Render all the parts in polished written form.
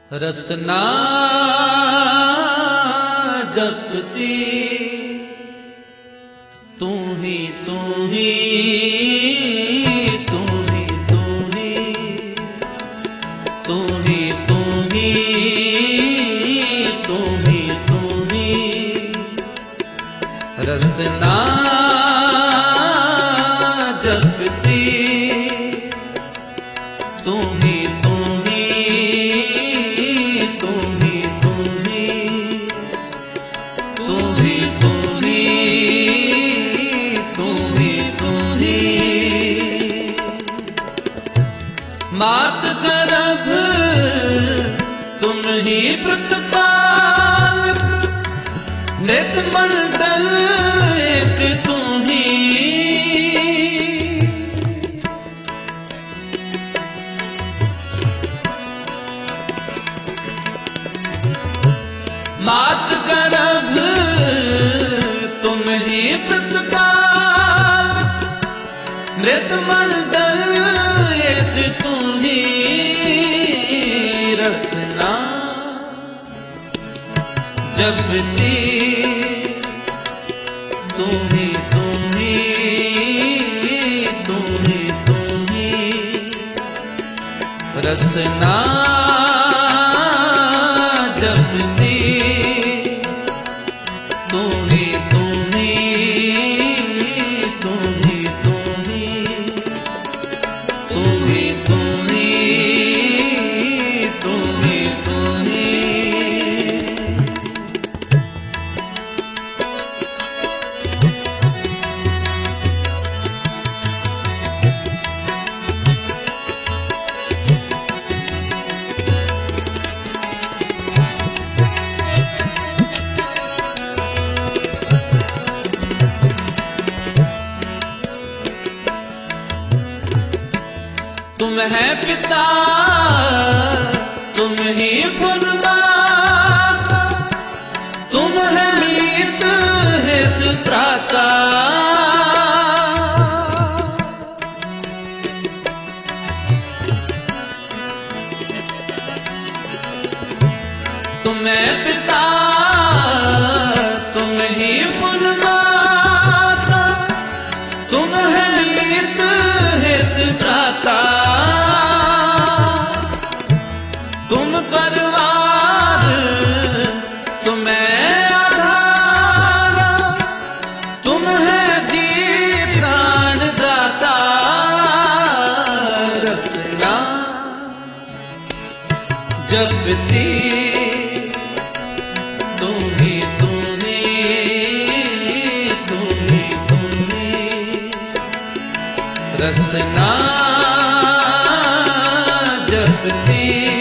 रसना जपती तू ही तू ही तू ही तू ही तू ही तू ही तू ही तू ही रसना जपती तू ही तू ही तू ही तू ही तू ही तू ही तू ही तू ही मात गर्भ तुम ही प्रतिपालक नित मंडल एक तू ही मात गर्भ तुम ही प्रतिपालक नृत मंडल एक तू ही रसना जपती तू ही तू ही तू ही तू ही रसना जपती तू ही तू ही तू ही तू ही तू ही तू ही तू ही तू ही तुम है पिता तुम ही फुलमाता तुम है मीत हित प्राता तुम है पिता तुम ही फुलमाता तुम है मीत हित प्राता तुम परिवार तुम्हें आधार तुम है जी प्राण दाता रसना जपती तू ही तू ही तू ही तू ही रसना जपती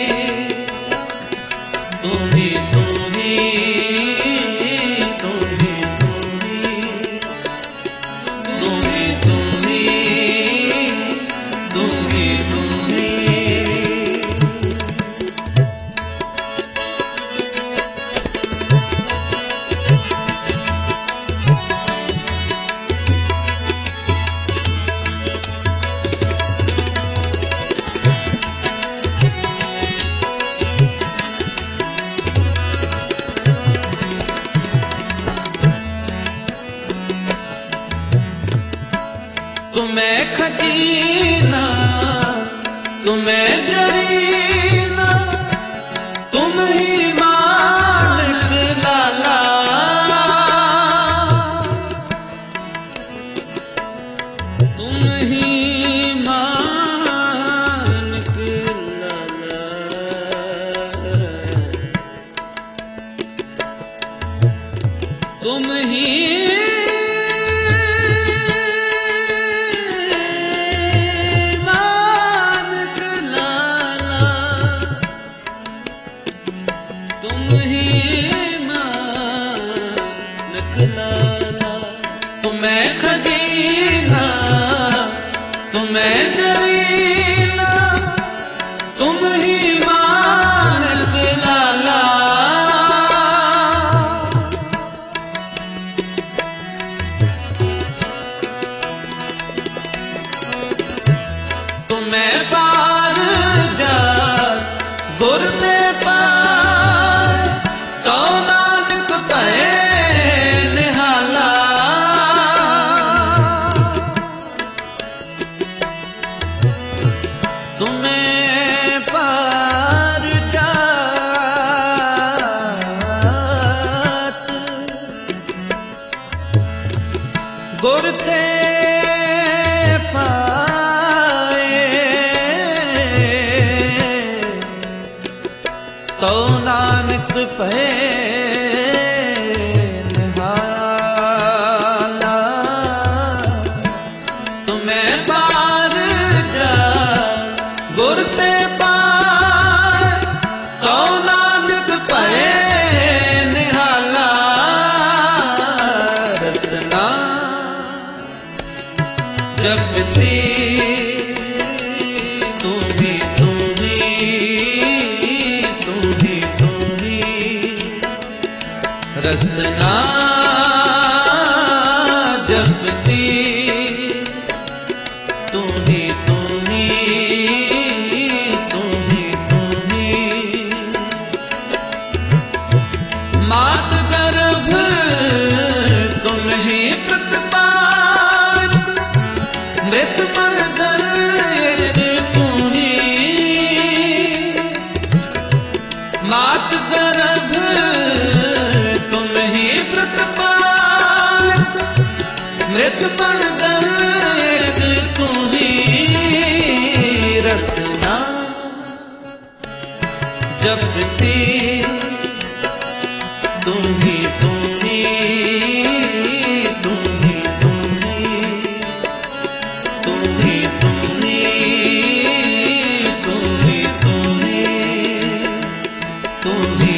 तू ही तू ही तू ही तू ही तू ही तू ही तू ही तू ही तुम्हें खजीना तुम्हें जरीना तुम ही मालिक लाला तुम ही मालिक लाला तुम ही तुम ही मालिक लाला तुम्हें खजीना तुम्हें जरीना तुम ही मालिक लाला तुम्हें पार जा गुर दे पार तो नानक पे निहाला। तुम्हें पार जा गुर ते पार, तो नानक पे निहाला। रसना जपती रसना जपती तू ही तू ही तू ही तू ही। मात गर्भ तुम ही प्रतिपाल, मृत मर्दन तू ही। मात गर्भ मृत मर्दन तू ही। रसना जपती तू ही तू ही तू ही तू ही तू ही तू ही तू ही तू ही तू ही।